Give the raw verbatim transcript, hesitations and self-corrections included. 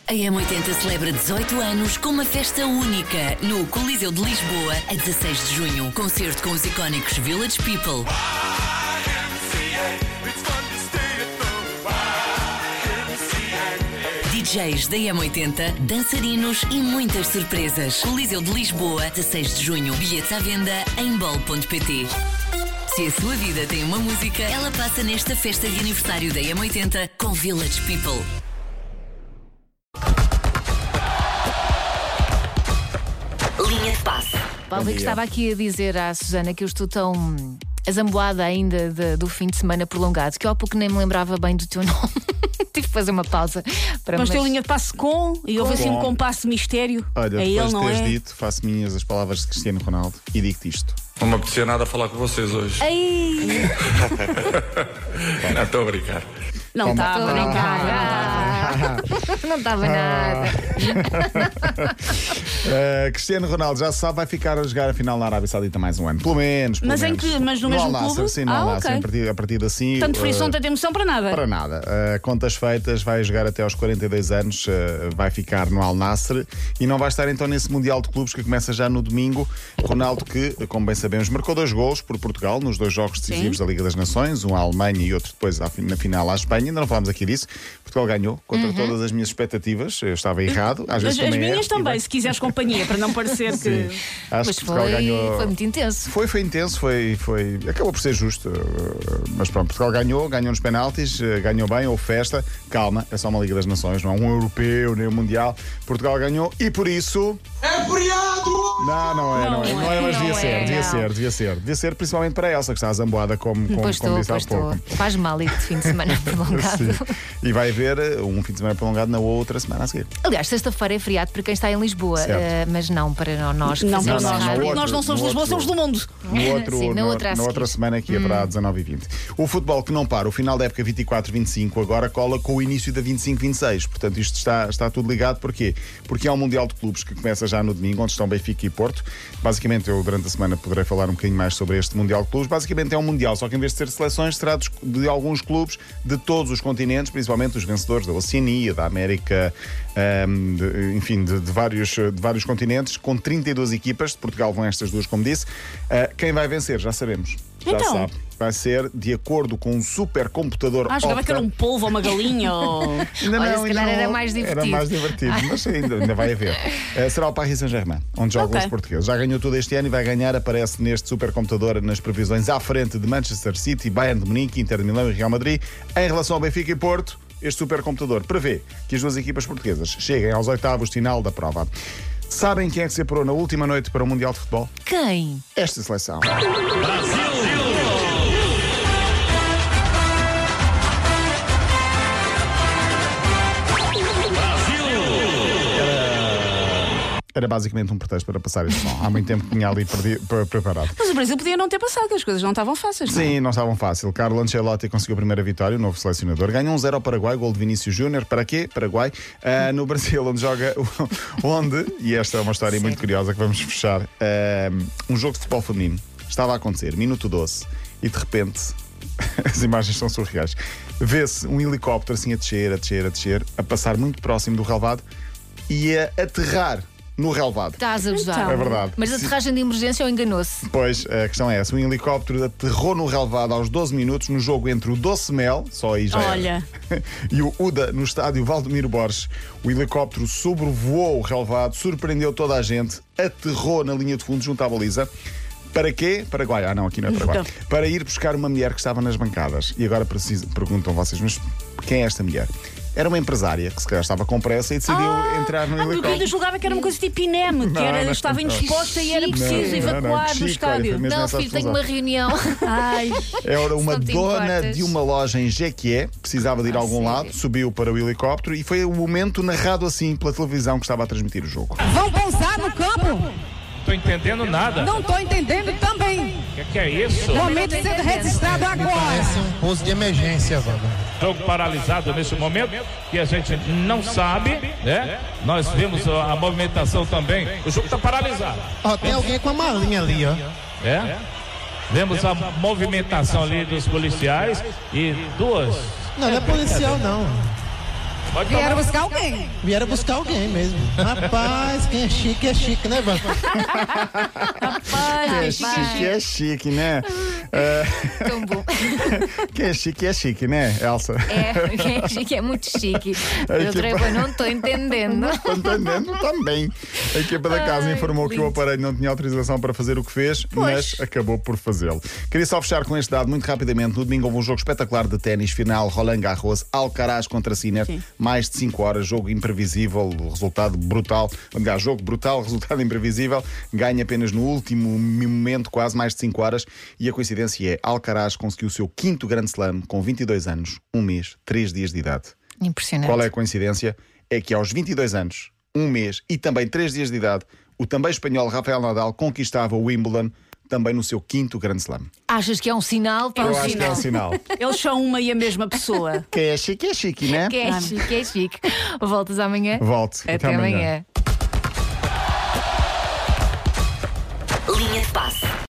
A M oitenta celebra dezoito anos com uma festa única no Coliseu de Lisboa, a dezasseis de junho. Concerto com os icónicos Village People, D Js da M oitenta, dançarinos e muitas surpresas. Coliseu de Lisboa, dezasseis de junho. Bilhetes à venda em bol ponto pt. Se a sua vida tem uma música, ela passa nesta festa de aniversário da M oitenta com Village People. Linha de passe. Paulo, que estava aqui a dizer à Susana que eu estou tão azamboada ainda de, do fim de semana prolongado que eu há pouco nem me lembrava bem do teu nome. Tive que fazer uma pausa para Mas me... tem linha de passe com e houve assim um compasso de mistério. Olha, é depois ele, de não teres é? dito, faço minhas as palavras de Cristiano Ronaldo e digo-te isto. Não me apetecia nada falar com vocês hoje. Ai, Não, estou a brincar. não Estou estava, a não brincar. Não estava nada. Uh, Cristiano Ronaldo, já se sabe, vai ficar a jogar a final na Arábia Saudita mais um ano. Pelo menos. Pelo Mas em menos. que- mas no mesmo Al Nassr, clube? Sim, no Ah, Al Nassr, ok. a partir, a partir assim. Tanto uh, frição, tanta emoção para nada. Para nada. Uh, contas feitas, vai jogar até aos quarenta e dois anos, uh, vai ficar no Al Nassr e não vai estar então nesse Mundial de Clubes que começa já no domingo. Ronaldo, que, como bem sabemos, marcou dois golos por Portugal nos dois jogos decisivos Sim. da Liga das Nações, um à Alemanha e outro depois na final à Espanha. Ainda não falámos aqui disso. Portugal ganhou contra todas as minhas expectativas. Eu estava errado. Às As, vezes as também minhas erro, e também, bem. se quiseres companhia, para não parecer que. Sim. Acho Mas que Portugal foi, ganhou. foi muito intenso. Foi, foi intenso, foi, foi. Acabou por ser justo. uh, Mas pronto, Portugal ganhou, ganhou nos penaltis, uh, ganhou bem, houve festa. Calma, é só uma Liga das Nações, não é um europeu, nem um mundial. Portugal ganhou e por isso. É feriado! Não, não é, não, é, não é, mas não devia é, ser, devia não. ser, devia ser. Devia ser principalmente para a Elsa, que está zamboada, como, como, Pois como estou, disse há pois pouco. estou. Faz mal este fim de semana prolongado. Sim. E vai haver uh, um fim de semana prolongado na outra semana a seguir. Aliás, sexta-feira é feriado para quem está em Lisboa, Certo. eh, mas não para nós que Não, fazemos para não, nós. no rádio. outro- nós não somos no Lisboa, outro- somos do mundo. No outro, Sim, na no- outra a na outra seguir. semana que ia para a dezanove e vinte. O futebol que não para, o final da época vinte e quatro vinte e cinco, agora cola com o início da vinte e cinco vinte e seis. Portanto, isto está, está tudo ligado. Porquê? Porque há um Mundial de Clubes que começa já no domingo, onde estão Benfica e Porto. Basicamente, eu durante a semana poderei falar um bocadinho mais sobre este Mundial de Clubes. Basicamente é um Mundial, só que em vez de ser seleções, será de, de alguns clubes de todos os continentes, principalmente os vencedores da Oceania, da América, ahm, de- enfim, de, de vários, de vários continentes, com trinta e duas equipas. De Portugal vão estas duas, como disse. Ah, quem vai vencer, já sabemos. Já Então? sabe. Vai ser de acordo com um supercomputador. Ah, jogava que era um polvo ou uma galinha ou. Ainda Olha, não, se ainda calhar não. era mais divertido. Era mais divertido, mas ainda, ainda vai haver. Eh, será o Paris Saint-Germain, onde jogam Ok. os portugueses. Já ganhou tudo este ano e vai ganhar, aparece neste supercomputador nas previsões à frente de Manchester City, Bayern de Munique, Inter de Milão e Real Madrid. Em relação ao Benfica e Porto, este supercomputador prevê que as duas equipas portuguesas cheguem aos oitavos de final da prova. Sabem quem é que se apurou na última noite para o Mundial de Futebol? Quem? Esta seleção. Era basicamente um pretexto para passar este som. Há muito tempo que tinha ali perdi- pre- preparado. Mas o Brasil podia não ter passado, que as coisas não estavam fáceis. não é? Sim, não estavam fácil. Carlo Ancelotti conseguiu a primeira vitória, o novo selecionador. Ganhou um zero ao Paraguai, gol de Vinícius Júnior. Para quê? Paraguai. Ah, no Brasil, onde joga. Onde, e esta é uma história muito curiosa que vamos fechar. ah, um jogo de futebol feminino estava a acontecer, minuto doze, e de repente. As imagens são surreais. Vê-se um helicóptero assim a descer, a descer, a descer, a passar muito próximo do relvado e a aterrar no relvado. Estás a gozar. Então. É verdade. Mas a aterragem de emergência ou enganou-se? Pois, a questão é essa. Um helicóptero aterrou no relvado aos doze minutos no jogo entre o Doce Mel, só aí já Olha. era, e o Uda no estádio Valdemiro Borges. O helicóptero sobrevoou o relvado, surpreendeu toda a gente, aterrou na linha de fundo junto à baliza. Para quê? Paraguai. Ah, não, aqui não é Paraguai. Então. Para ir buscar uma mulher que estava nas bancadas. E agora preciso, perguntam vocês, mas quem é esta mulher? Era uma empresária que se calhar estava com pressa e decidiu entrar no Ah, eu helicóptero. ainda julgava que era uma coisa tipo INEM, que Não, era, não, estava não. indisposta e era Chico. preciso Não, não, evacuar não, do Chico, estádio. olha, mesmo Não, essa filho, tenho explosão. uma reunião. Ai, Era uma Se não te dona importas. de uma loja em Jequié, precisava de ir a Ah, algum sério? lado, subiu para o helicóptero e foi o momento narrado assim pela televisão que estava a transmitir o jogo. Vão pousar no campo? Tô entendendo nada. Não tô entendendo também. O que, que é isso? Momento sendo registrado agora. Parece um pouso de emergência, Wanda. Jogo paralisado nesse momento e a gente não sabe, né? Nós vemos a, a movimentação também. O jogo está paralisado. Ó, tem alguém com a malinha ali, ó. É? Vemos a movimentação ali dos policiais e duas. Não, não é policial, não. Pode Vieram tomar. buscar alguém. Vieram buscar alguém mesmo. Rapaz, quem é chique é chique, né, Wanda? Rapaz, É chique, é chique, né? É, tão bom. que é chique, é chique, né, Elsa? É, é chique, é muito chique. É Eu tipo- trevo, não estou entendendo. Estou entendendo também. A equipa da casa Ai, informou que o lindo. aparelho não tinha autorização para fazer o que fez, mas acabou por fazê-lo. Queria só fechar com este dado muito rapidamente. No domingo houve um jogo espetacular de ténis, final Roland Garros, Alcaraz contra Sinner, mais de cinco horas, jogo imprevisível, resultado brutal. Aliás, jogo brutal, resultado imprevisível, ganha apenas no último momento, quase mais de cinco horas, e a coincidência é Alcaraz conseguiu o seu quinto Grand Slam com vinte e dois anos, um mês, três dias de idade. Impressionante. Qual é a coincidência? É que aos vinte e dois anos, um mês e também três dias de idade, o também espanhol Rafael Nadal conquistava o Wimbledon também no seu quinto Grand Slam. Achas que é um sinal? Para Eu um acho que é sinal. um sinal. Eles são uma e a mesma pessoa. Que é chique, é chique, né? Que é chique, é chique. Voltas amanhã? Volte. Até amanhã.